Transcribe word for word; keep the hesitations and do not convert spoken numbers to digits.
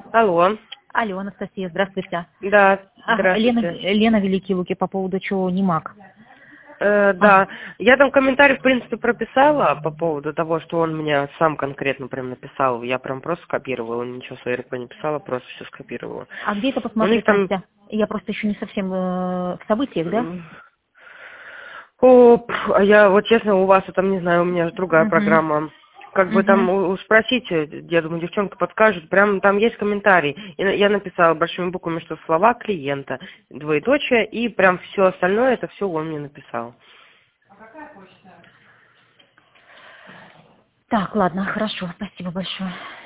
Алло. Алло, Анастасия, здравствуйте. Да, Ага, Лена, здравствуйте. Лена Великие Луки по поводу чего не маг. Э, Ага. да, я там комментарий, в принципе, прописала по поводу того, что он меня сам конкретно прям написал. Я прям просто скопировала, ничего своего не писала, просто все скопировала. А где это У них посмотреть, там... Настя? Я просто еще не совсем э, в событиях, да? О, пф, а я вот честно, у вас там, не знаю, у меня же другая Угу. программа. Как бы там Угу. у- у- спросите, я думаю, девчонка подскажет, прям там есть комментарий. И на- я написала большими буквами, что слова клиента, двоеточие, и прям все остальное, это все он мне написал. Так, ладно, хорошо, спасибо большое.